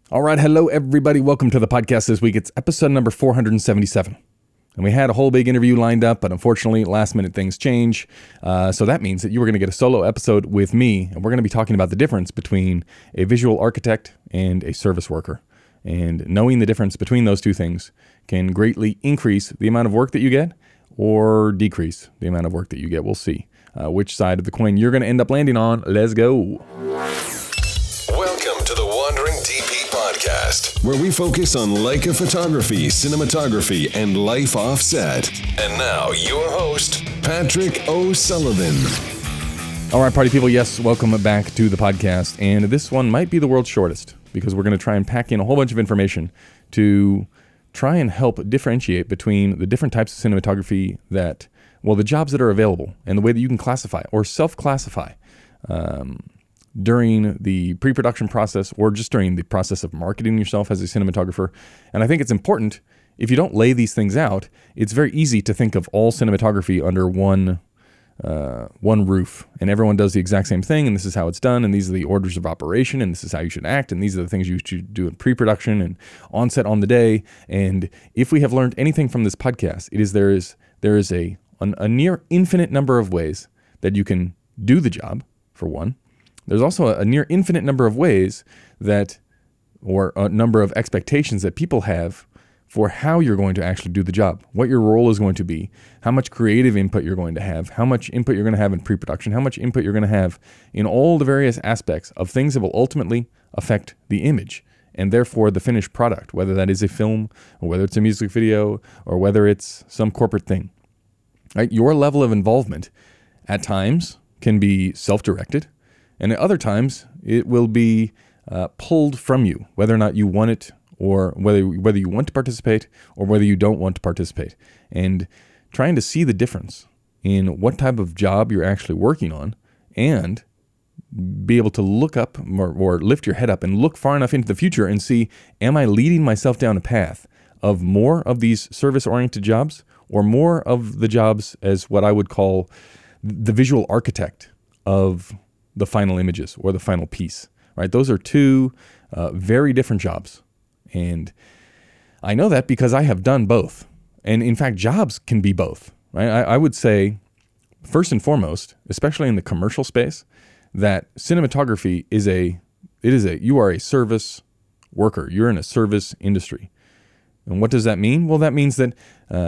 All right, hello everybody. Welcome to the podcast this week. It's episode number 477. And we had a whole big interview lined up, but unfortunately, last minute things change. So that means that you are going to get a solo episode with me, and we're going to be talking about the difference between a visual architect and a service worker. And knowing the difference between those two things can greatly increase the amount of work that you get or decrease the amount of work that you get. We'll see which side of the coin you're going to end up landing on. Let's go. Welcome to the Wandering DP Podcast, where we focus on Leica photography, cinematography, and life offset. And now, your host, Patrick O'Sullivan. All right, party people, yes, welcome back to the podcast. And this one might be the world's shortest because we're going to try and pack in a whole bunch of information to try and help differentiate between the different types of cinematography that, well, the jobs that are available and the way that you can classify or self-classify during the pre-production process or just during the process of marketing yourself as a cinematographer. And I think it's important, if you don't lay these things out, it's very easy to think of all cinematography under one roof, and everyone does the exact same thing, and this is how it's done, and these are the orders of operation, and this is how you should act, and these are the things you should do in pre-production and on set on the day. And if we have learned anything from this podcast, it is there is a near infinite number of ways that you can do the job, for one. There's also a near infinite number of ways or a number of expectations that people have for how you're going to actually do the job, what your role is going to be, how much creative input you're going to have, how much input you're going to have in pre-production, how much input you're going to have in all the various aspects of things that will ultimately affect the image and therefore the finished product, whether that is a film or whether it's a music video or whether it's some corporate thing. Right? Your level of involvement at times can be self-directed, and at other times it will be pulled from you, whether or not you want it, or whether you want to participate or whether you don't want to participate. And trying to see the difference in what type of job you're actually working on and be able to look up or lift your head up and look far enough into the future and see, am I leading myself down a path of more of these service-oriented jobs or more of the jobs as what I would call the visual architect of the final images or the final piece, right? Those are two very different jobs. And I know that because I have done both. And in fact, jobs can be both, right? I would say, first and foremost, especially in the commercial space, that cinematography you are a service worker. You're in a service industry. And what does that mean? Well, that means that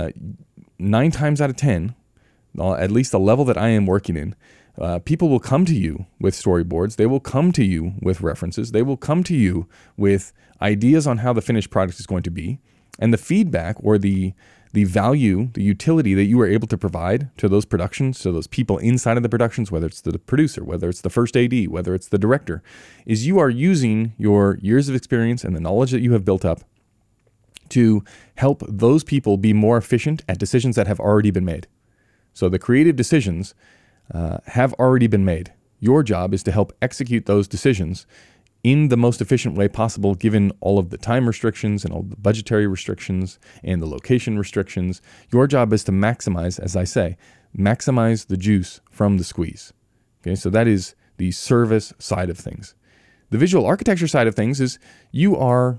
9 times out of 10, at least the level that I am working in, people will come to you with storyboards. They will come to you with references. They will come to you with ideas on how the finished product is going to be. And the feedback or the value, the utility that you are able to provide to those productions, to those people inside of the productions, whether it's the producer, whether it's the first AD, whether it's the director, is you are using your years of experience and the knowledge that you have built up to help those people be more efficient at decisions that have already been made. So the creative decisions have already been made. Your job is to help execute those decisions in the most efficient way possible, given all of the time restrictions and all the budgetary restrictions and the location restrictions. Your job is to maximize, as I say, maximize the juice from the squeeze. Okay, so that is the service side of things. The visual architecture side of things is you are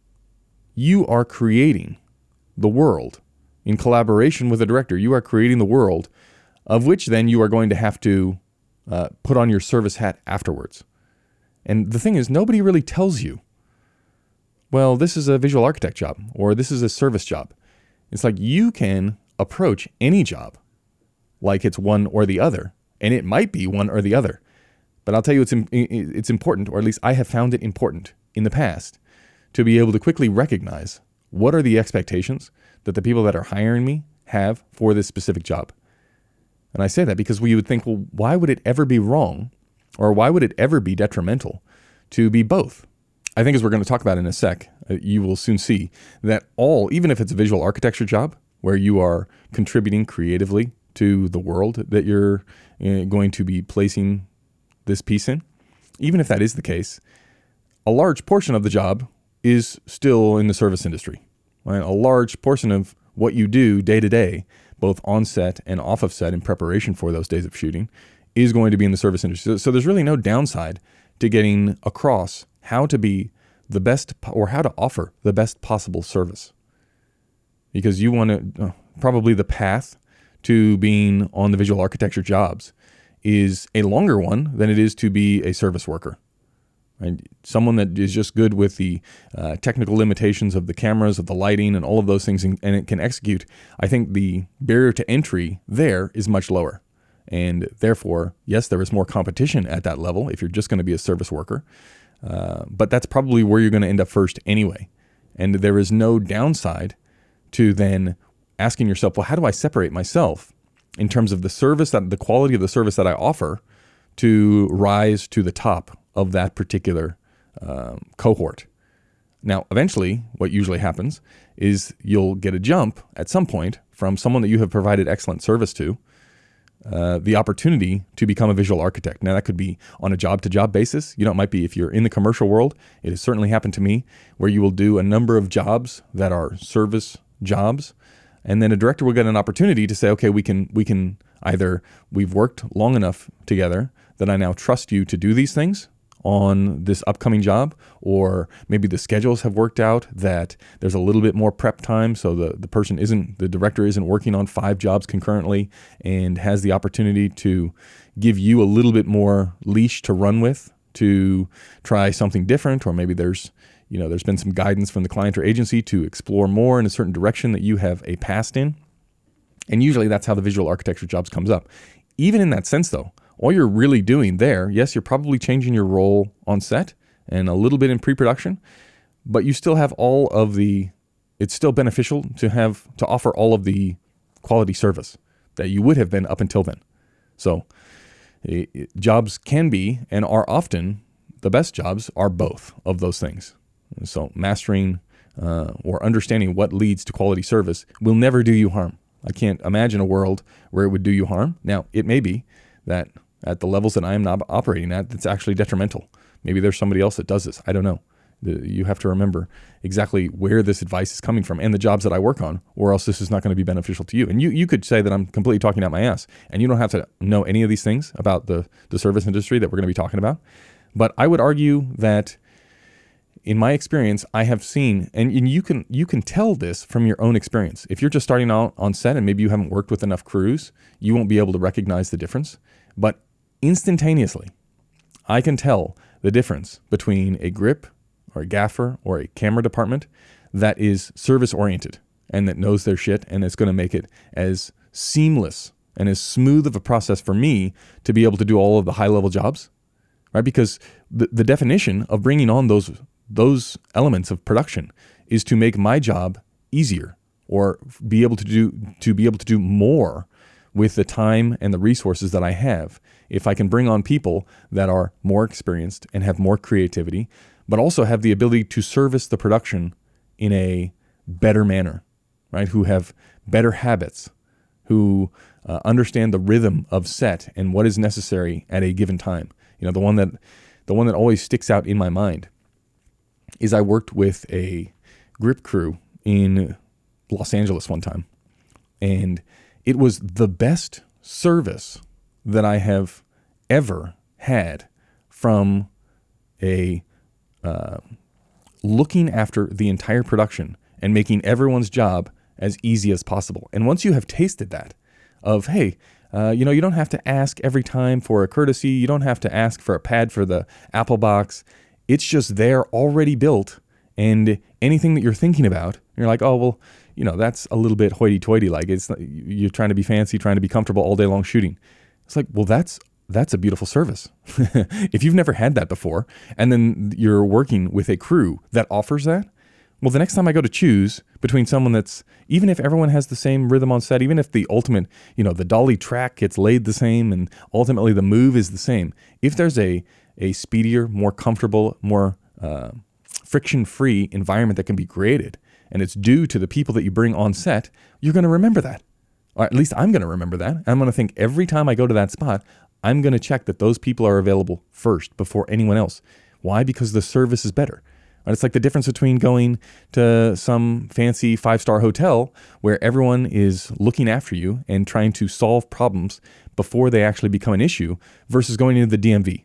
creating the world in collaboration with a director. You are creating the world of which then you are going to have to put on your service hat afterwards. And the thing is, nobody really tells you, well, this is a visual architect job, or this is a service job. It's like you can approach any job like it's one or the other, and it might be one or the other. But I'll tell you, it's important, or at least I have found it important in the past, to be able to quickly recognize what are the expectations that the people that are hiring me have for this specific job. And I say that because we would think, well, why would it ever be wrong, or why would it ever be detrimental to be both? I think as we're going to talk about in a sec, you will soon see that even if it's a visual architecture job where you are contributing creatively to the world that you're going to be placing this piece in, even if that is the case, a large portion of the job is still in the service industry. Right? A large portion of what you do day to day, both on set and off of set in preparation for those days of shooting, is going to be in the service industry. So there's really no downside to getting across how to be the best, or how to offer the best possible service. Because you want to, probably the path to being on the visual architecture jobs is a longer one than it is to be a service worker. Right? Someone that is just good with the technical limitations of the cameras, of the lighting, and all of those things, and it can execute. I think the barrier to entry there is much lower. And therefore, yes, there is more competition at that level if you're just going to be a service worker. But that's probably where you're going to end up first anyway. And there is no downside to then asking yourself, well, how do I separate myself in terms of the service, the quality of the service that I offer, to rise to the top of that particular cohort? Now, eventually, what usually happens is you'll get a jump at some point from someone that you have provided excellent service to, the opportunity to become a visual architect. Now, that could be on a job-to-job basis. It might be if you're in the commercial world. It has certainly happened to me, where you will do a number of jobs that are service jobs, and then a director will get an opportunity to say, okay, we can either, we've worked long enough together that I now trust you to do these things on this upcoming job, or maybe the schedules have worked out that there's a little bit more prep time, so the director isn't working on 5 jobs concurrently and has the opportunity to give you a little bit more leash to run with to try something different, or maybe there's been some guidance from the client or agency to explore more in a certain direction that you have a past in. And usually that's how the visual architecture jobs comes up. Even in that sense, though, all you're really doing there, yes, you're probably changing your role on set and a little bit in pre-production, but you still have it's still beneficial to offer all of the quality service that you would have been up until then. So jobs can be, and are often, the best jobs are both of those things. So mastering or understanding what leads to quality service will never do you harm. I can't imagine a world where it would do you harm. Now, it may be that at the levels that I am not operating at, that's actually detrimental. Maybe there's somebody else that does this. I don't know. You have to remember exactly where this advice is coming from and the jobs that I work on, or else this is not going to be beneficial to you. And you could say that I'm completely talking out my ass, and you don't have to know any of these things about the service industry that we're going to be talking about. But I would argue that in my experience, I have seen, and you can tell this from your own experience. If you're just starting out on set and maybe you haven't worked with enough crews, you won't be able to recognize the difference. But instantaneously, I can tell the difference between a grip or a gaffer or a camera department that is service-oriented and that knows their shit, and it's going to make it as seamless and as smooth of a process for me to be able to do all of the high-level jobs, right? Because the definition of bringing on those elements of production is to make my job easier, or be able to do more with the time and the resources that I have. If I can bring on people that are more experienced and have more creativity, but also have the ability to service the production in a better manner, right? Who have better habits, who understand the rhythm of set and what is necessary at a given time. The one that always sticks out in my mind is I worked with a grip crew in Los Angeles one time, and it was the best service that I have ever had from a looking after the entire production and making everyone's job as easy as possible. And once you have tasted that, of, hey, you don't have to ask every time for a courtesy, you don't have to ask for a pad for the Apple box, it's just there already built, and anything that you're thinking about, you're like, oh, well, that's a little bit hoity-toity, like you're trying to be fancy, trying to be comfortable all day long shooting. It's like, well, that's a beautiful service. If you've never had that before, and then you're working with a crew that offers that, well, the next time I go to choose between someone that's, even if everyone has the same rhythm on set, even if the ultimate, the dolly track gets laid the same and ultimately the move is the same, if there's a speedier, more comfortable, more friction-free environment that can be created, and it's due to the people that you bring on set, you're going to remember that. Or at least I'm going to remember that. I'm going to think every time I go to that spot, I'm going to check that those people are available first before anyone else. Why? Because the service is better. And it's like the difference between going to some fancy 5-star hotel where everyone is looking after you and trying to solve problems before they actually become an issue, versus going into the DMV,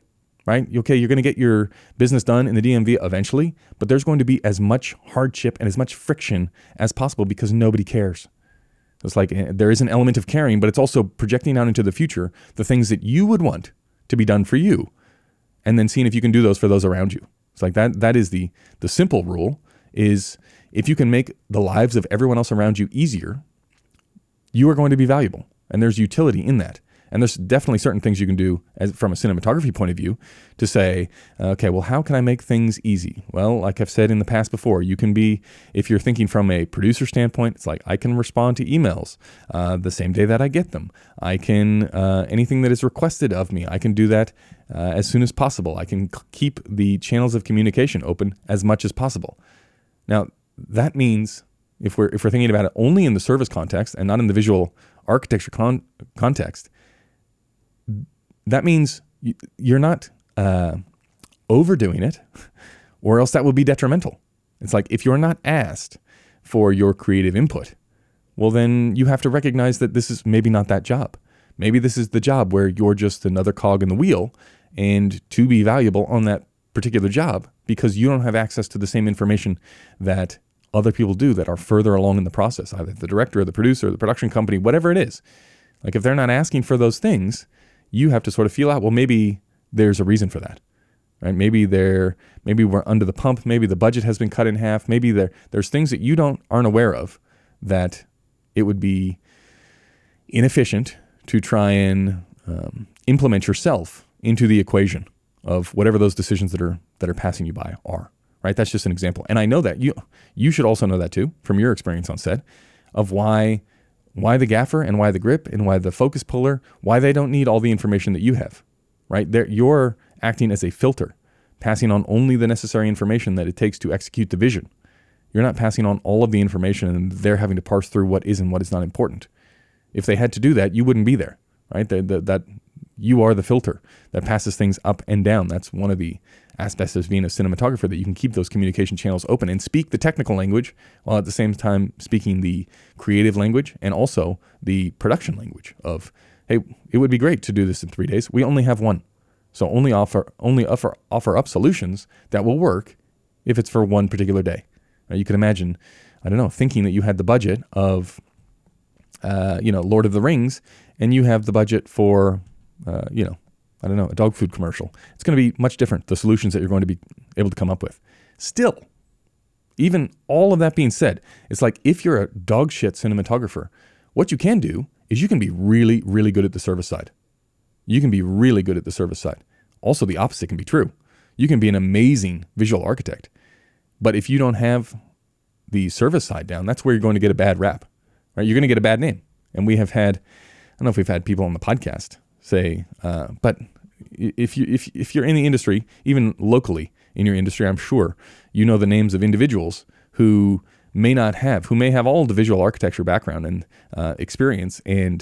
right? Okay, you're going to get your business done in the DMV eventually, but there's going to be as much hardship and as much friction as possible because nobody cares. It's like there is an element of caring, but it's also projecting out into the future the things that you would want to be done for you, and then seeing if you can do those for those around you. It's like that is the simple rule is if you can make the lives of everyone else around you easier, you are going to be valuable. And there's utility in that. And there's definitely certain things you can do from a cinematography point of view to say, okay, well, how can I make things easy? Well, like I've said in the past before, you can be, if you're thinking from a producer standpoint, it's like I can respond to emails the same day that I get them. I can, anything that is requested of me, I can do that as soon as possible. I can keep the channels of communication open as much as possible. Now, that means if we're thinking about it only in the service context and not in the visual architecture context, that means you're not overdoing it, or else that would be detrimental. It's like if you're not asked for your creative input, well, then you have to recognize that this is maybe not that job. Maybe this is the job where you're just another cog in the wheel, and to be valuable on that particular job, because you don't have access to the same information that other people do that are further along in the process, either the director or the producer or the production company, whatever it is. Like if they're not asking for those things, you have to sort of feel out, well, maybe there's a reason for that, right? Maybe we're under the pump. Maybe the budget has been cut in half. Maybe there's things that you aren't aware of that it would be inefficient to try and implement yourself into the equation of whatever those decisions that are passing you by are, right? That's just an example. And I know that you should also know that too, from your experience on set, of why the gaffer and why the grip and why the focus puller, why they don't need all the information that you have, right? You're acting as a filter, passing on only the necessary information that it takes to execute the vision. You're not passing on all of the information and they're having to parse through what is and what is not important. If they had to do that, you wouldn't be there, right? That you are the filter that passes things up and down. That's one of the aspects of being a cinematographer, that you can keep those communication channels open and speak the technical language while at the same time speaking the creative language and also the production language of, hey, it would be great to do this in 3 days. We only have one. So only offer up solutions that will work if it's for one particular day. You could imagine, I don't know, thinking that you had the budget of, Lord of the Rings, and you have the budget for, a dog food commercial. It's going to be much different, the solutions that you're going to be able to come up with. Still, even all of that being said, it's like if you're a dog shit cinematographer, what you can do is you can be really, really good at the service side. You can be really good at the service side. Also, the opposite can be true. You can be an amazing visual architect, but if you don't have the service side down, that's where you're going to get a bad rap, right? You're going to get a bad name. And we have had, I don't know if we've had people on the podcast say, but if you're in the industry, even locally in your industry, I'm sure you know the names of individuals who may have all the visual architecture background and experience and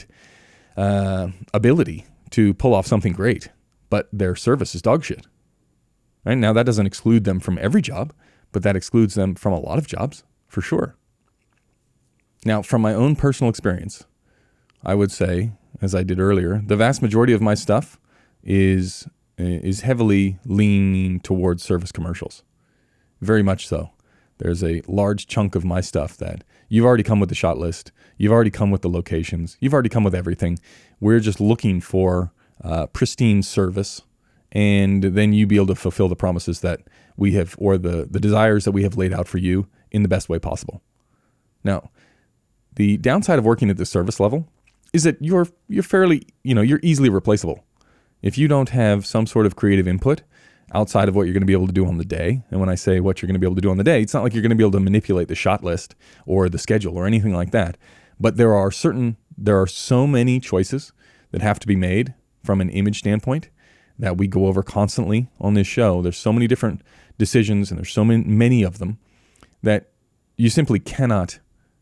ability to pull off something great, but their service is dog shit. Right? Now, that doesn't exclude them from every job, but that excludes them from a lot of jobs, for sure. Now, from my own personal experience, I would say, as I did earlier, the vast majority of my stuff is heavily leaning towards service commercials. Very much so. There's a large chunk of my stuff that you've already come with the shot list. You've already come with the locations. You've already come with everything. We're just looking for pristine service, and then you be able to fulfill the promises that we have, or the desires that we have laid out for you in the best way possible. Now, the downside of working at the service level is that you're fairly, you're easily replaceable. If you don't have some sort of creative input outside of what you're going to be able to do on the day, and when I say what you're going to be able to do on the day, it's not like you're going to be able to manipulate the shot list or the schedule or anything like that. But there are so many choices that have to be made from an image standpoint that we go over constantly on this show. There's so many different decisions, and there's so many of them that you simply can't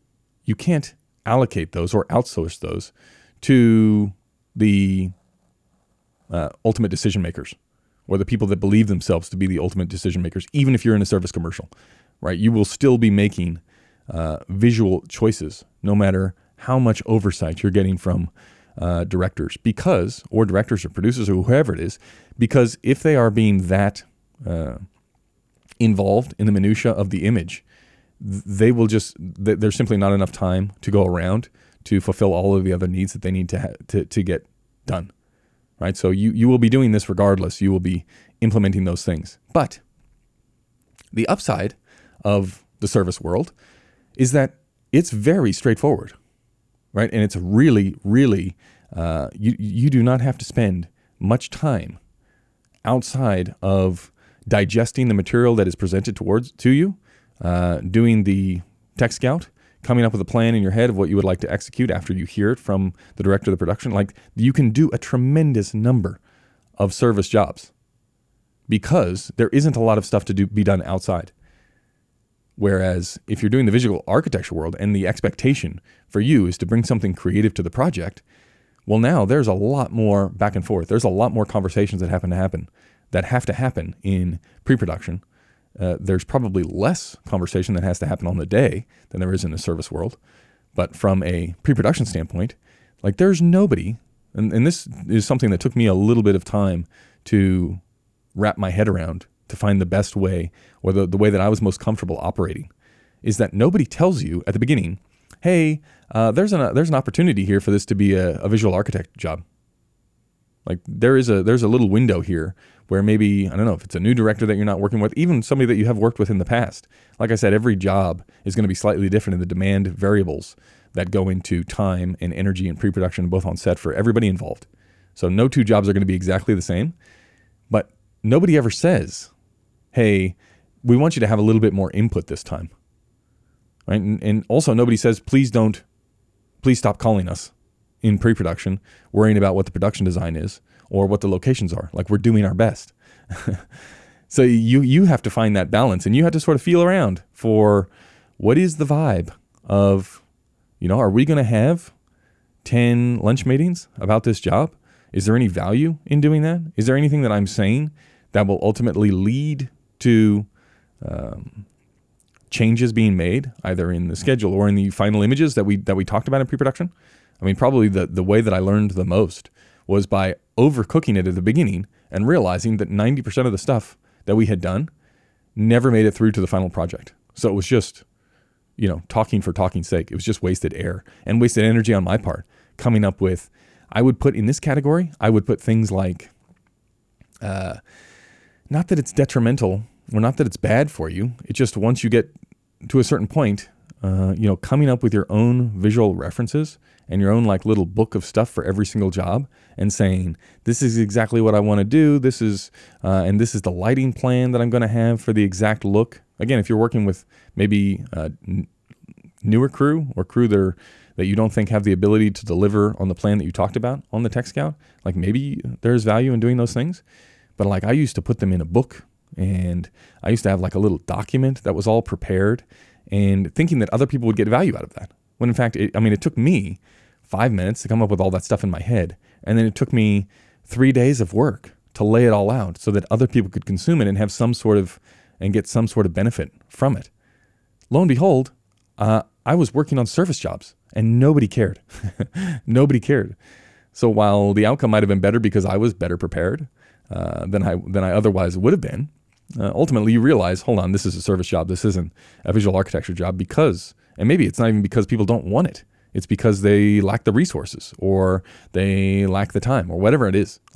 allocate those or outsource those to the ultimate decision makers, or the people that believe themselves to be the ultimate decision makers. Even if you're in a service commercial, right? You will still be making visual choices, no matter how much oversight you're getting from directors or directors or producers or whoever it is, because if they are being that involved in the minutia of the image, there's simply not enough time to go around to fulfill all of the other needs that they need to get done, right? So you will be doing this regardless. You will be implementing those things. But the upside of the service world is that it's very straightforward, right? And it's really, really, you do not have to spend much time outside of digesting the material that is presented to you, doing the tech scout, coming up with a plan in your head of what you would like to execute after you hear it from the director of the production. Like, you can do a tremendous number of service jobs because there isn't a lot of stuff to be done outside. Whereas if you're doing the visual architecture world and the expectation for you is to bring something creative to the project, well, now there's a lot more back and forth. There's a lot more conversations that have to happen in pre-production. There's probably less conversation that has to happen on the day than there is in the service world. But from a pre-production standpoint, like, there's nobody, and this is something that took me a little bit of time to wrap my head around, to find the best way, or the way that I was most comfortable operating, is that nobody tells you at the beginning, hey, there's an opportunity here for this to be a visual architect job. Like, there's a little window here where maybe, I don't know, if it's a new director that you're not working with, even somebody that you have worked with in the past. Like I said, every job is going to be slightly different in the demand variables that go into time and energy and pre-production, both on set, for everybody involved. So no two jobs are going to be exactly the same, but nobody ever says, hey, we want you to have a little bit more input this time, right? And also nobody says, please stop calling us in pre-production, worrying about what the production design is or what the locations are. Like, we're doing our best. So you have to find that balance, and you have to sort of feel around for what is the vibe of, are we going to have 10 lunch meetings about this job? Is there any value in doing that? Is there anything that I'm saying that will ultimately lead to changes being made, either in the schedule or in the final images that we talked about in pre-production? I mean, probably the way that I learned the most was by overcooking it at the beginning and realizing that 90% of the stuff that we had done never made it through to the final project. So it was just, talking for talking's sake. It was just wasted air and wasted energy on my part, coming up with, I would put in this category, I would put things like, not that it's detrimental or not that it's bad for you. It's just, once you get to a certain point, coming up with your own visual references and your own little book of stuff for every single job, and saying, this is exactly what I want to do. This is the lighting plan that I'm going to have for the exact look. Again, if you're working with maybe newer crew or crew that you don't think have the ability to deliver on the plan that you talked about on the Tech Scout, maybe there's value in doing those things. But I used to put them in a book, and I used to have a little document that was all prepared, and thinking that other people would get value out of that. When in fact, it took me 5 minutes to come up with all that stuff in my head. And then it took me 3 days of work to lay it all out so that other people could consume it and have get some sort of benefit from it. Lo and behold, I was working on service jobs and nobody cared. Nobody cared. So while the outcome might have been better because I was better prepared than I otherwise would have been, ultimately you realize, hold on, this is a service job. This isn't a visual architecture job, and maybe it's not even because people don't want it. It's because they lack the resources or they lack the time or whatever it is.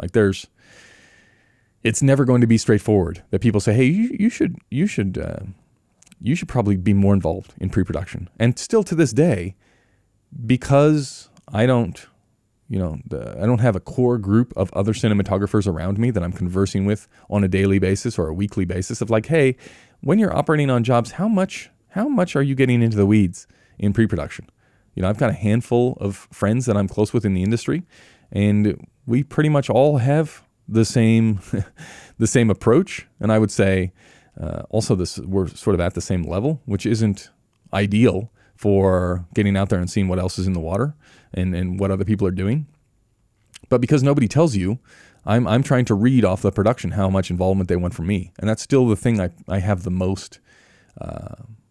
It's never going to be straightforward that people say, hey, you should probably be more involved in pre-production. And still to this day, because I don't have a core group of other cinematographers around me that I'm conversing with on a daily basis or a weekly basis of hey, when you're operating on jobs, how much are you getting into the weeds in pre-production? I've got a handful of friends that I'm close with in the industry, and we pretty much all have the same approach. And I would say also we're sort of at the same level, which isn't ideal for getting out there and seeing what else is in the water and what other people are doing. But because nobody tells you, I'm trying to read off the production how much involvement they want from me. And that's still the thing I have the most,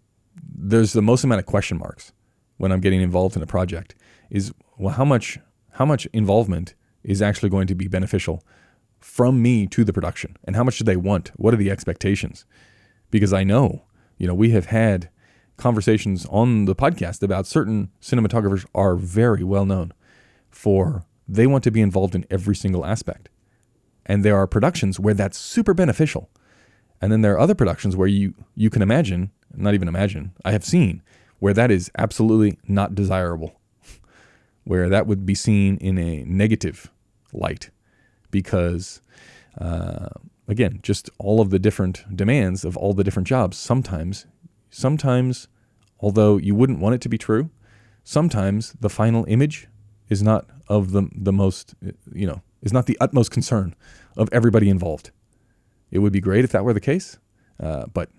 there's the most amount of question marks when I'm getting involved in a project is, well, how much how much involvement is actually going to be beneficial from me to the production, and how much do they want? What are the expectations? Because I know, we have had conversations on the podcast about certain cinematographers are very well known for they want to be involved in every single aspect. And there are productions where that's super beneficial. And then there are other productions where you can imagine, not even imagine, I have seen where that is absolutely not desirable, where that would be seen in a negative light because, again, just all of the different demands of all the different jobs. Sometimes, although you wouldn't want it to be true, sometimes the final image is not of the most, is not the utmost concern of everybody involved. It would be great if that were the case, but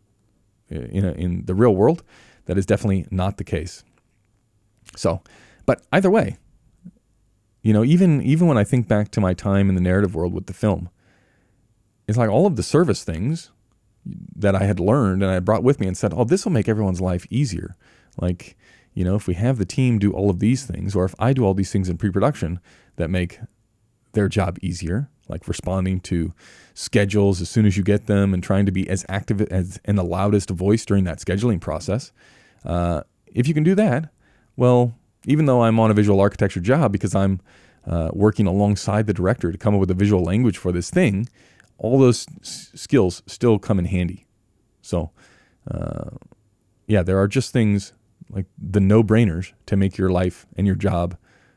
in the real world, that is definitely not the case. So, but either way, even when I think back to my time in the narrative world with the film, it's like all of the service things that I had learned and I brought with me and said, oh, this will make everyone's life easier. Like, if we have the team do all of these things, or if I do all these things in pre-production that make their job easier, like responding to schedules as soon as you get them and trying to be as active as and the loudest voice during that scheduling process. If you can do that, well, even though I'm on a visual architecture job because I'm working alongside the director to come up with a visual language for this thing, all those skills still come in handy. So, there are just things like the no-brainers to make your life and your job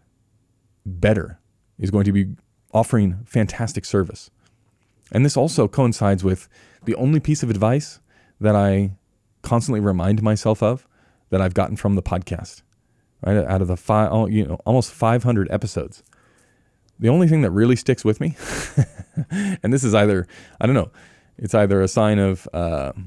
better is going to be offering fantastic service. And this also coincides with the only piece of advice that I constantly remind myself of that I've gotten from the podcast, right? Out of the almost 500 episodes, the only thing that really sticks with me, and this is either, I don't know, it's either a sign of, of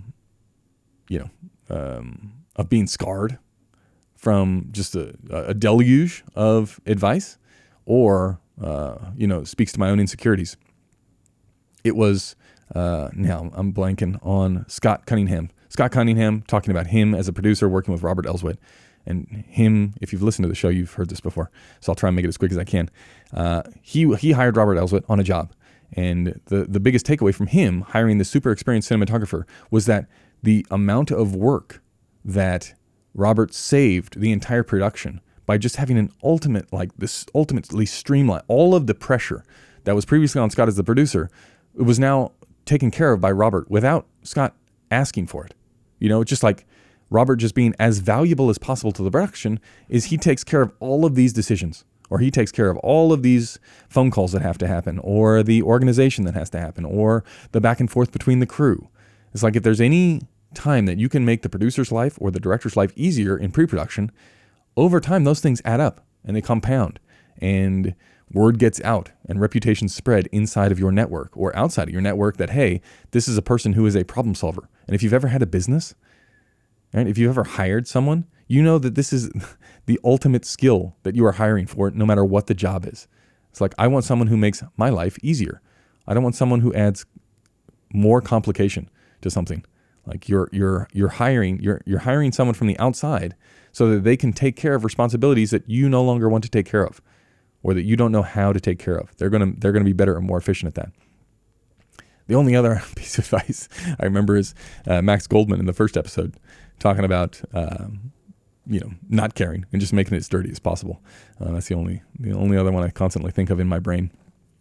being scarred from just a deluge of advice, or speaks to my own insecurities. It was, now I'm blanking on Scott Cunningham. Scott Cunningham, talking about him as a producer working with Robert Elswit. And him, if you've listened to the show, you've heard this before. So I'll try and make it as quick as I can. He hired Robert Elswit on a job. And the biggest takeaway from him hiring the super experienced cinematographer was that the amount of work that Robert saved the entire production by just having ultimately streamline all of the pressure that was previously on Scott as the producer, it was now taken care of by Robert without Scott asking for it. Just like Robert just being as valuable as possible to the production is he takes care of all of these decisions, or he takes care of all of these phone calls that have to happen, or the organization that has to happen, or the back and forth between the crew. It's like if there's any time that you can make the producer's life or the director's life easier in pre-production, over time those things add up and they compound, and word gets out and reputations spread inside of your network or outside of your network that, hey, this is a person who is a problem solver. And if you've ever had a business, right, if you've ever hired someone, you know that this is the ultimate skill that you are hiring for, no matter what the job is. It's like, I want someone who makes my life easier. I don't want someone who adds more complication to something. Like you're hiring someone from the outside so that they can take care of responsibilities that you no longer want to take care of, or that you don't know how to take care of. They're gonna be better and more efficient at that. The only other piece of advice I remember is Max Goldman in the first episode talking about not caring and just making it as dirty as possible. That's the only other one I constantly think of in my brain.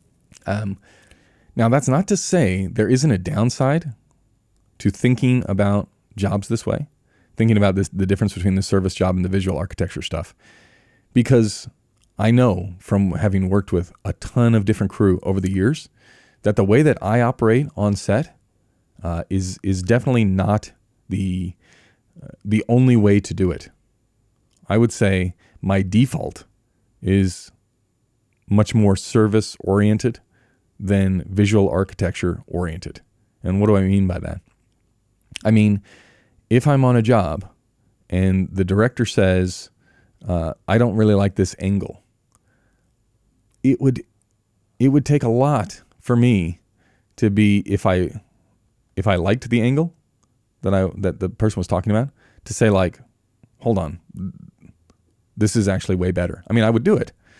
Now that's not to say there isn't a downside to thinking about jobs this way, thinking about the difference between the service job and the visual architecture stuff, because I know from having worked with a ton of different crew over the years that the way that I operate on set is definitely not the only way to do it. I would say my default is much more service oriented than visual architecture oriented. And what do I mean by that? I mean, if I'm on a job and the director says, I don't really like this angle, it would take a lot for me to be, if I liked the angle that the person was talking about, to say like, hold on, this is actually way better. I mean, I would do it,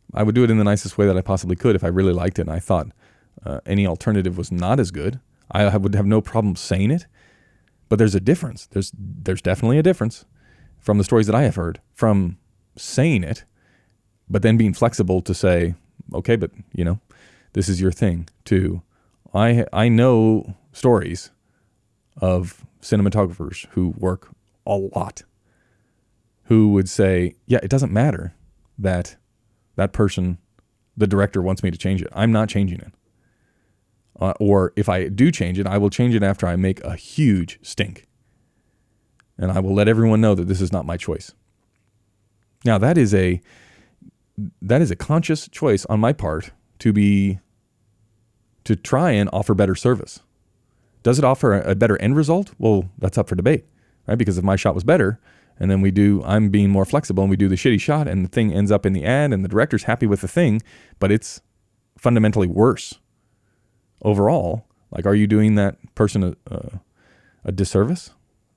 I would do it in the nicest way that I possibly could if I really liked it and I thought any alternative was not as good. I would have no problem saying it. But there's a difference. There's definitely a difference from the stories that I have heard from saying it, but then being flexible to say, okay, but this is your thing too. I know stories of cinematographers who work a lot who would say, yeah, it doesn't matter that person, the director, wants me to change it. I'm not changing it. Or if I do change it, I will change it after I make a huge stink. And I will let everyone know that this is not my choice. Now, that is a conscious choice on my part to try and offer better service. Does it offer a better end result? Well, that's up for debate, right? Because if my shot was better, and then I'm being more flexible and we do the shitty shot and the thing ends up in the ad and the director's happy with the thing, but it's fundamentally worse overall, like, are you doing that person a disservice?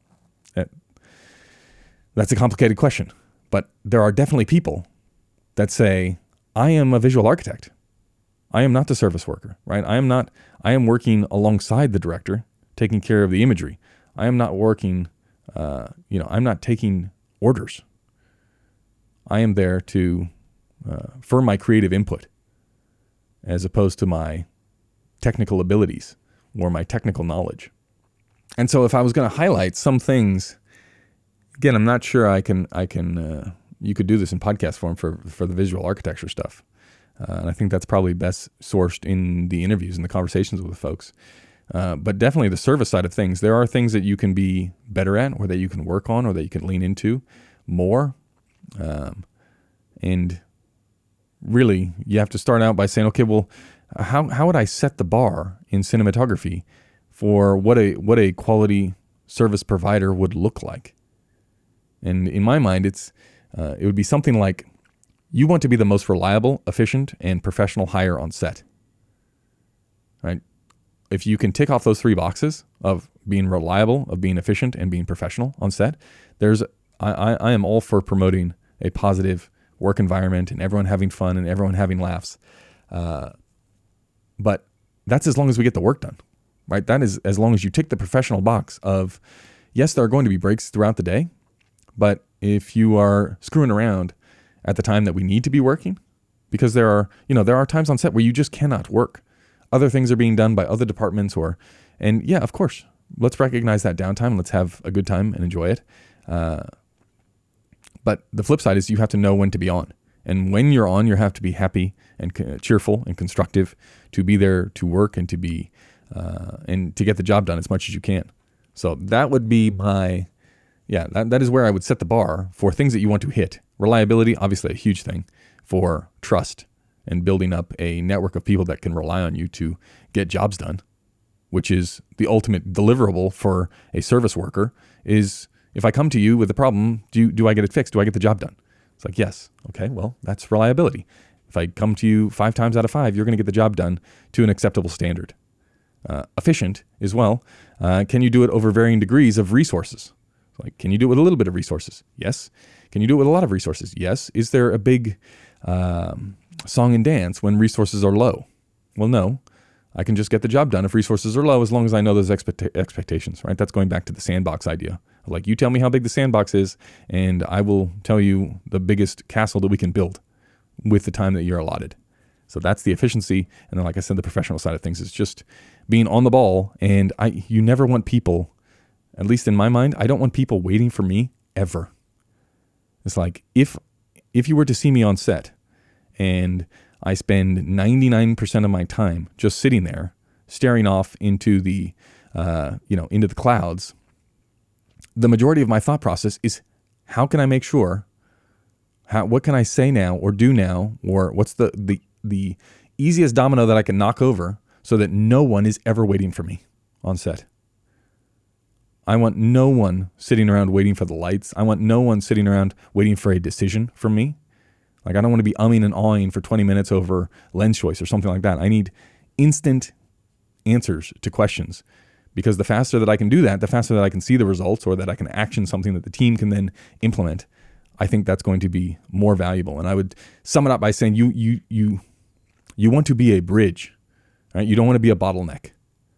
That's a complicated question, but there are definitely people that say, I am a visual architect. I am not the service worker, right? I am working alongside the director, taking care of the imagery. I am not working, I'm not taking orders. I am there for my creative input as opposed to my technical abilities or my technical knowledge. And so if I was going to highlight some things, again, I'm not sure I can you could do this in podcast form for the visual architecture stuff. And I think that's probably best sourced in the interviews and the conversations with folks. But definitely the service side of things, there are things that you can be better at or that you can work on or that you can lean into more. And really, you have to start out by saying, okay, well, how would I set the bar in cinematography for what a quality service provider would look like? And in my mind, it would be something like, you want to be the most reliable, efficient, and professional hire on set. Right? If you can tick off those 3 boxes of being reliable, of being efficient, and being professional on set, I am all for promoting a positive work environment and everyone having fun and everyone having laughs. But that's as long as we get the work done, right? That is as long as you tick the professional box of, yes, there are going to be breaks throughout the day, but if you are screwing around at the time that we need to be working, because there are times on set where you just cannot work. Other things are being done by other departments and yeah, of course, let's recognize that downtime. Let's have a good time and enjoy it. But the flip side is you have to know when to be on. And when you're on, you have to be happy and cheerful and constructive to be there to work and to be and to get the job done as much as you can. So that would be that is where I would set the bar for things that you want to hit. Reliability, obviously a huge thing for trust and building up a network of people that can rely on you to get jobs done, which is the ultimate deliverable for a service worker. Is if I come to you with a problem, do I get it fixed? Do I get the job done? It's like, yes. Okay, well, that's reliability. If I come to you 5 times out of 5, you're going to get the job done to an acceptable standard. Efficient as well. Can you do it over varying degrees of resources? Like, can you do it with a little bit of resources? Yes. Can you do it with a lot of resources? Yes. Is there a big song and dance when resources are low? Well, no. I can just get the job done if resources are low as long as I know those expectations, right? That's going back to the sandbox idea. Like, you tell me how big the sandbox is, and I will tell you the biggest castle that we can build with the time that you're allotted. So that's the efficiency. And then, like I said, the professional side of things is just being on the ball. And you never want people, at least in my mind, I don't want people waiting for me ever. It's like, if you were to see me on set and I spend 99% of my time just sitting there, staring off into the, into the clouds, the majority of my thought process is, how can I make sure, what can I say now or do now, or what's the easiest domino that I can knock over so that no one is ever waiting for me on set. I want no one sitting around waiting for the lights. I want no one sitting around waiting for a decision from me. Like, I don't want to be umming and awing for 20 minutes over lens choice or something like that. I need instant answers to questions, because the faster that I can do that, the faster that I can see the results, or that I can action something that the team can then implement. I think that's going to be more valuable. And I would sum it up by saying you want to be a bridge, right? You don't want to be a bottleneck.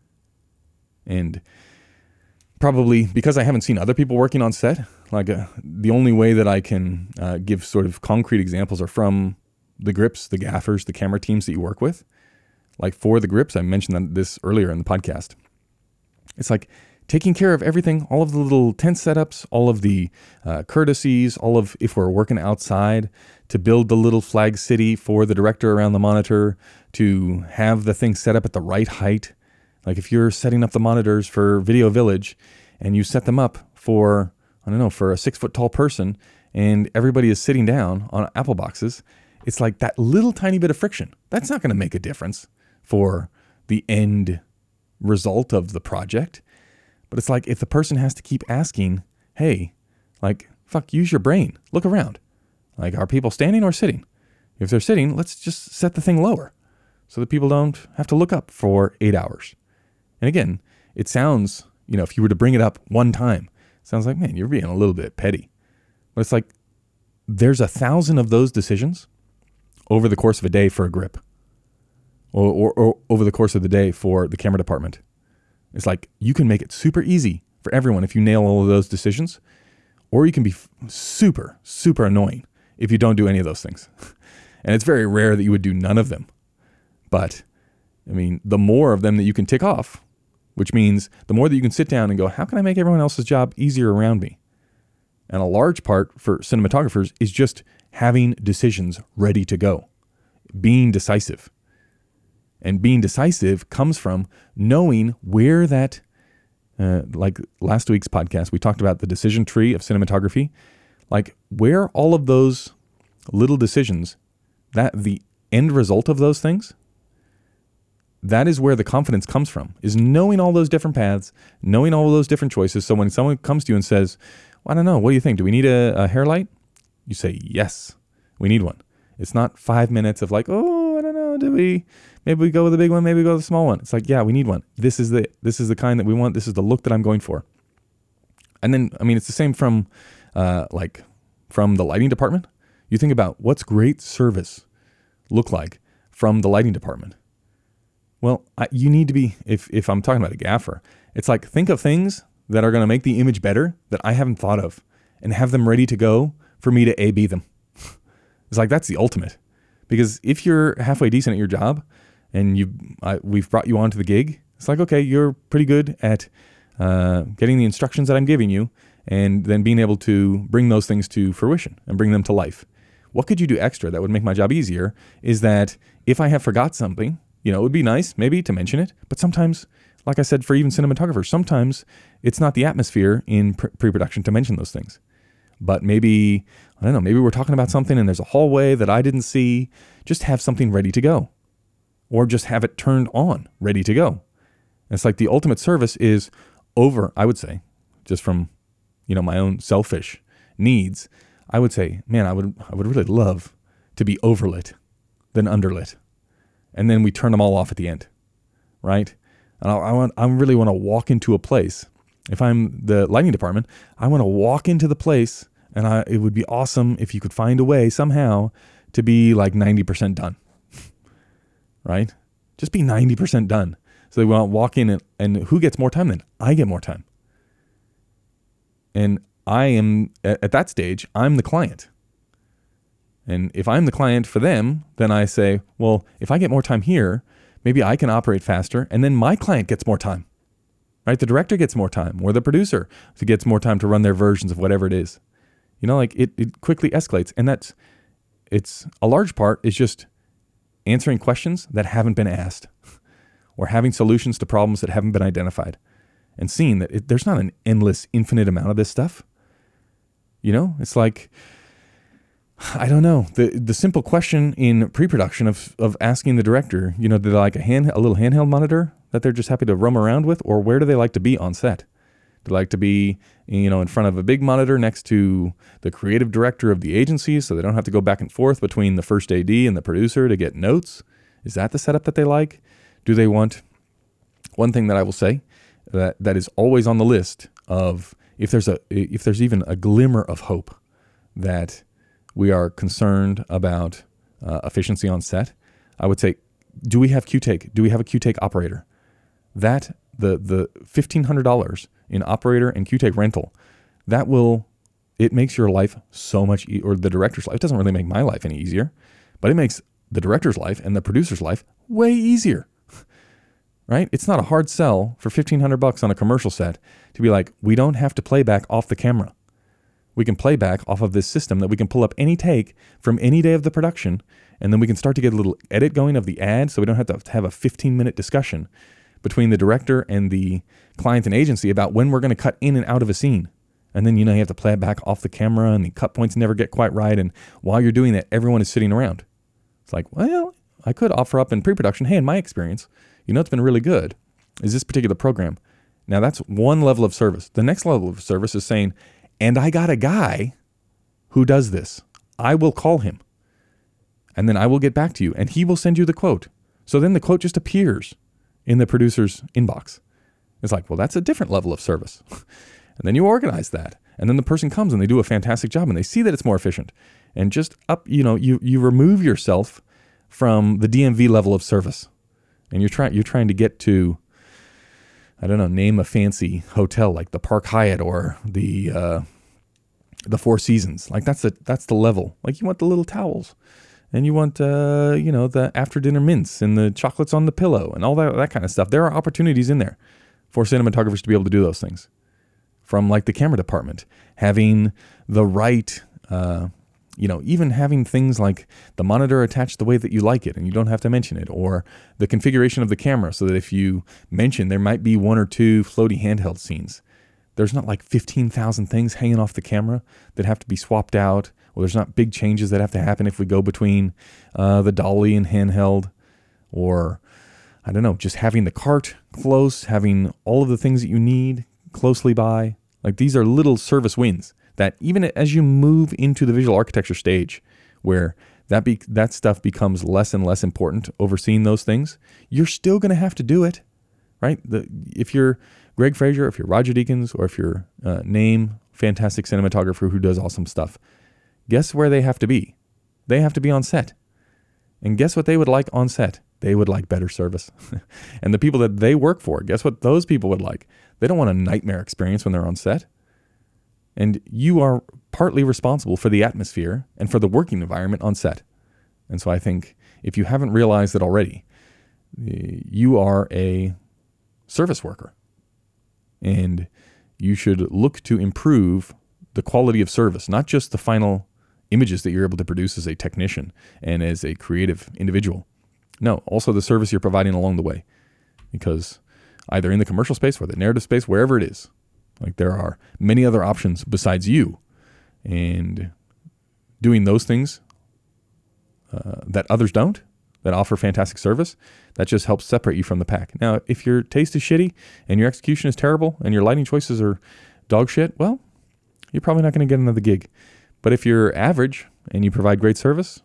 And probably because I haven't seen other people working on set, the only way that I can give sort of concrete examples are from the grips, the gaffers, the camera teams that you work with. Like for the grips, I mentioned this earlier in the podcast. It's like taking care of everything, all of the little tent setups, all of the courtesies, all of, if we're working outside, to build the little flag city for the director around the monitor, to have the thing set up at the right height. Like if you're setting up the monitors for Video Village and you set them up for, for a 6 foot tall person and everybody is sitting down on Apple boxes, it's like that little tiny bit of friction. That's not going to make a difference for the end result of the project. But it's like if the person has to keep asking, hey, use your brain. Look around. Like, are people standing or sitting? If they're sitting, let's just set the thing lower so that people don't have to look up for 8 hours. And again, it sounds, if you were to bring it up one time, it sounds like, man, you're being a little bit petty. But it's like there's 1,000 of those decisions over the course of a day for a grip or over the course of the day for the camera department. It's like you can make it super easy for everyone if you nail all of those decisions, or you can be super, super annoying if you don't do any of those things. And it's very rare that you would do none of them. But, the more of them that you can tick off, which means the more that you can sit down and go, how can I make everyone else's job easier around me? And a large part for cinematographers is just having decisions ready to go, being decisive. And being decisive comes from knowing where that, like last week's podcast, we talked about the decision tree of cinematography, like where all of those little decisions, that the end result of those things, that is where the confidence comes from, is knowing all those different paths, knowing all of those different choices. So when someone comes to you and says, well, I don't know, what do you think? Do we need a hair light? You say, yes, we need one. It's not 5 minutes of like, oh, I don't know, maybe we go with the big one, maybe we go with the small one. It's like, yeah, we need one. This is the kind that we want. This is the look that I'm going for. And then, it's the same from from the lighting department. You think about what's great service look like from the lighting department. Well, you need to be, if I'm talking about a gaffer, it's like think of things that are going to make the image better that I haven't thought of and have them ready to go for me to A/B them. It's like that's the ultimate. Because if you're halfway decent at your job and we've brought you onto the gig, it's like, okay, you're pretty good at getting the instructions that I'm giving you and then being able to bring those things to fruition and bring them to life. What could you do extra that would make my job easier is that if I have forgot something, it would be nice maybe to mention it. But sometimes, like I said, for even cinematographers, sometimes it's not the atmosphere in pre-production to mention those things. But maybe, I don't know, maybe we're talking about something and there's a hallway that I didn't see. Just have something ready to go. Or just have it turned on, ready to go. And it's like the ultimate service is over, I would say, just from, my own selfish needs. I would say, man, I would really love to be overlit than underlit. And then we turn them all off at the end, right? And I really want to walk into a place. If I'm the lighting department, I want to walk into the place, and it would be awesome if you could find a way somehow to be like 90% done, right? Just be 90% done. So they want to walk in, and who gets more time then? I get more time. And I am, at that stage, I'm the client. And if I'm the client for them, then I say, well, if I get more time here, maybe I can operate faster, and then my client gets more time, right? The director gets more time, or the producer gets more time to run their versions of whatever it is. It quickly escalates. And it's a large part is just answering questions that haven't been asked or having solutions to problems that haven't been identified and seeing that there's not an endless, infinite amount of this stuff. It's like, I don't know, the simple question in pre-production of asking the director, do they like a little handheld monitor that they're just happy to roam around with, or where do they like to be on set? Do they like to be, in front of a big monitor next to the creative director of the agency so they don't have to go back and forth between the first AD and the producer to get notes? Is that the setup that they like? Do they want, one thing that I will say that is always on the list of if there's even a glimmer of hope that we are concerned about efficiency on set, I would say, do we have QTake? Do we have a QTake operator? That the $1,500 in operator and QTake rental, it makes your life so much, or the director's life. It doesn't really make my life any easier, but it makes the director's life and the producer's life way easier, right? It's not a hard sell for $1,500 on a commercial set to be like, we don't have to play back off the camera. We can play back off of this system that we can pull up any take from any day of the production, and then we can start to get a little edit going of the ad, so we don't have to have a 15-minute discussion between the director and the client and agency about when we're going to cut in and out of a scene. And then, you have to play it back off the camera, and the cut points never get quite right, and while you're doing that, everyone is sitting around. It's like, well, I could offer up in pre-production, hey, in my experience, it's been really good, is this particular program. Now, that's one level of service. The next level of service is saying, and I got a guy who does this. I will call him. And then I will get back to you, and he will send you the quote. So then the quote just appears in the producer's inbox. It's like, well, that's a different level of service. And then you organize that. And then the person comes and they do a fantastic job and they see that it's more efficient. And just you remove yourself from the DMV level of service. And you're trying to get to, I don't know, name a fancy hotel like the Park Hyatt or the Four Seasons. Like that's the level. Like you want the little towels. And you want, the after dinner mints and the chocolates on the pillow and all that kind of stuff. There are opportunities in there for cinematographers to be able to do those things. From like the camera department, having the right, even having things like the monitor attached the way that you like it and you don't have to mention it, or the configuration of the camera so that if you mention there might be one or two floaty handheld scenes, there's not like 15,000 things hanging off the camera that have to be swapped out, or there's not big changes that have to happen if we go between the dolly and handheld, or I don't know, just having the cart close, having all of the things that you need closely by. Like these are little service wins that even as you move into the visual architecture stage where that stuff becomes less and less important, overseeing those things, you're still going to have to do it, right? If you're Greg Fraser, if you're Roger Deakins, or if you're fantastic cinematographer who does awesome stuff, guess where they have to be? They have to be on set. And guess what they would like on set? They would like better service. And the people that they work for, guess what those people would like? They don't want a nightmare experience when they're on set. And you are partly responsible for the atmosphere and for the working environment on set. And so I think if you haven't realized it already, you are a service worker. And you should look to improve the quality of service, not just the final images that you're able to produce as a technician and as a creative individual. No, also the service you're providing along the way. Because either in the commercial space or the narrative space, wherever it is, like there are many other options besides you. And doing those things that others don't, that offer fantastic service, that just helps separate you from the pack. Now, if your taste is shitty and your execution is terrible and your lighting choices are dog shit, well, you're probably not going to get another gig. But if you're average and you provide great service,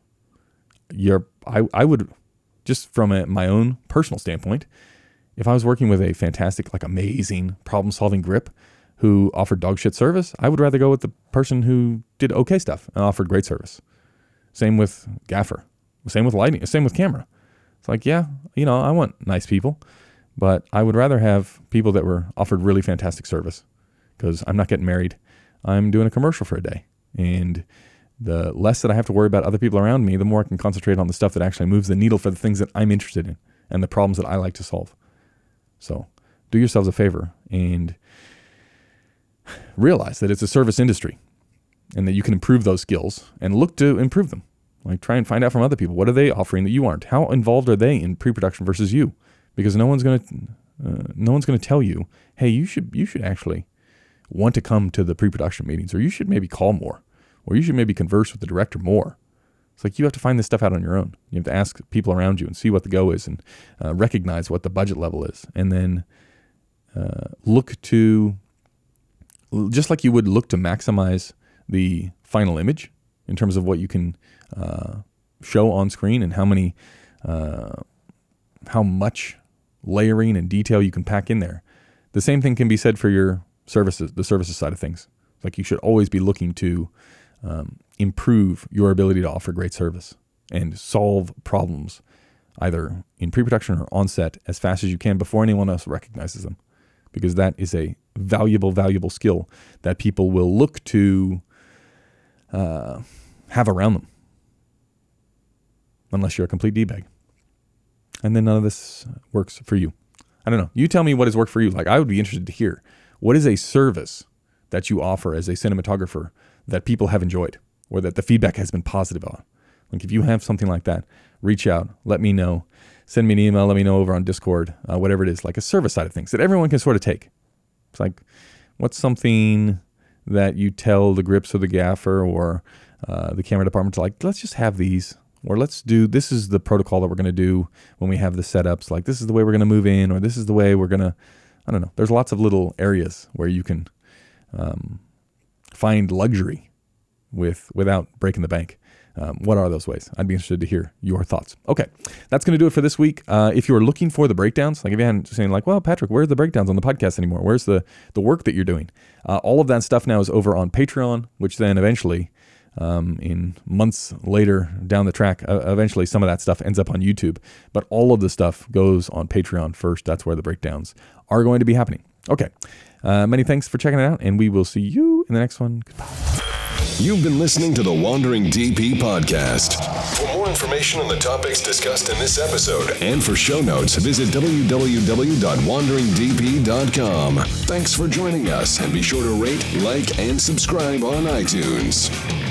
I would, just from my own personal standpoint, if I was working with a fantastic, like amazing problem-solving grip who offered dog shit service, I would rather go with the person who did okay stuff and offered great service. Same with gaffer. Same with lighting. Same with camera. It's like, yeah, I want nice people, but I would rather have people that were offered really fantastic service, because I'm not getting married. I'm doing a commercial for a day. And the less that I have to worry about other people around me, the more I can concentrate on the stuff that actually moves the needle for the things that I'm interested in and the problems that I like to solve. So do yourselves a favor and realize that it's a service industry and that you can improve those skills and look to improve them. Like try and find out from other people, what are they offering that you aren't? How involved are they in pre-production versus you? Because no one's going to tell you, hey, you should actually want to come to the pre-production meetings, or you should maybe call more, or you should maybe converse with the director more. It's like you have to find this stuff out on your own. You have to ask people around you and see what the go is and recognize what the budget level is. And then look to, just like you would look to maximize the final image in terms of what you can show on screen and how much layering and detail you can pack in there. The same thing can be said for your services, the services side of things. Like you should always be looking to improve your ability to offer great service and solve problems either in pre-production or on set as fast as you can before anyone else recognizes them, because that is a valuable skill that people will look to have around them, unless you're a complete D-bag. And then none of this works for you. I don't know. You tell me what has worked for you. Like, I would be interested to hear, what is a service that you offer as a cinematographer that people have enjoyed or that the feedback has been positive on? Like, if you have something like that, reach out, let me know, send me an email, let me know over on Discord, whatever it is, like a service side of things that everyone can sort of take. It's like, what's something that you tell the grips or the gaffer or the camera department to, like, let's just have these, or let's do, this is the protocol that we're going to do when we have the setups, like this is the way we're going to move in, or this is the way we're going to, I don't know. There's lots of little areas where you can find luxury without breaking the bank. What are those ways? I'd be interested to hear your thoughts. Okay, that's going to do it for this week. If you're looking for the breakdowns, like if you hadn't saying like, well, Patrick, where are the breakdowns on the podcast anymore? Where's the work that you're doing? All of that stuff now is over on Patreon, which then eventually, in months later down the track, eventually some of that stuff ends up on YouTube. But all of the stuff goes on Patreon first. That's where the breakdowns are going to be happening. Okay, many thanks for checking it out, and we will see you in the next one. Goodbye. You've been listening to the Wandering DP Podcast. For more information on the topics discussed in this episode and for show notes, visit www.wanderingdp.com. Thanks for joining us, and be sure to rate, like, and subscribe on iTunes.